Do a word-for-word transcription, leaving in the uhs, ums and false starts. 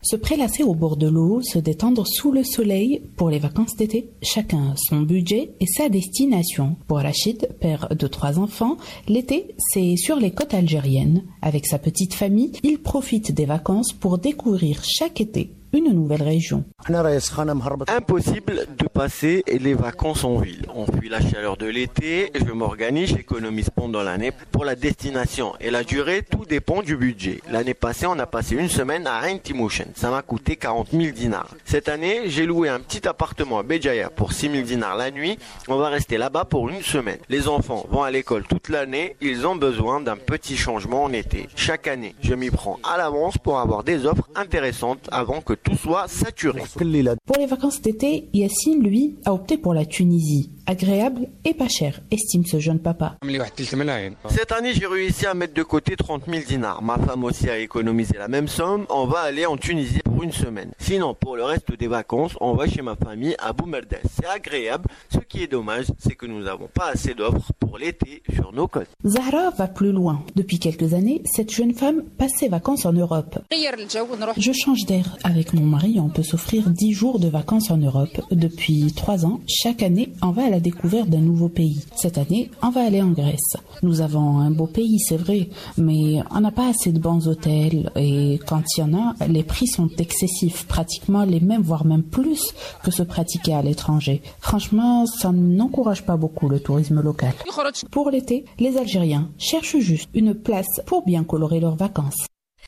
Se prélasser au bord de l'eau, se détendre sous le soleil pour les vacances d'été. Chacun son budget et sa destination. Pour Rachid, père de trois enfants, l'été, c'est sur les côtes algériennes. Avec sa petite famille, il profite des vacances pour découvrir chaque été une nouvelle région. Impossible de passer les vacances en ville. On fuit la chaleur de l'été, je m'organise, j'économise pendant l'année pour la destination. Et la durée, tout dépend du budget. L'année passée, on a passé une semaine à Ain Timouchen. Ça m'a coûté quarante mille dinars. Cette année, j'ai loué un petit appartement à Béjaïa pour six mille dinars la nuit. On va rester là-bas pour une semaine. Les enfants vont à l'école toute l'année. Ils ont besoin d'un petit changement en été. Chaque année, je m'y prends à l'avance pour avoir des offres intéressantes avant que tout soit saturé. Pour les vacances d'été, Yassine, lui, a opté pour la Tunisie. Agréable et pas cher, estime ce jeune papa. Cette année, j'ai réussi à mettre de côté trente mille dinars. Ma femme aussi a économisé la même somme. On va aller en Tunisie pour une semaine. Sinon, pour le reste des vacances, on va chez ma famille à Boumerdes. C'est agréable. Ce qui est dommage, c'est que nous n'avons pas assez d'offres pour l'été sur nos côtes. Zahra va plus loin. Depuis quelques années, cette jeune femme passe ses vacances en Europe. Je change d'air. Avec mon mari, on peut s'offrir dix jours de vacances en Europe. Depuis trois ans, chaque année, on va à la découverte d'un nouveau pays. Cette année, on va aller en Grèce. Nous avons un beau pays, c'est vrai, mais on n'a pas assez de bons hôtels et quand il y en a, les prix sont excessifs, pratiquement les mêmes, voire même plus que se pratiquer à l'étranger. Franchement, ça n'encourage pas beaucoup le tourisme local. Pour l'été, les Algériens cherchent juste une place pour bien colorer leurs vacances.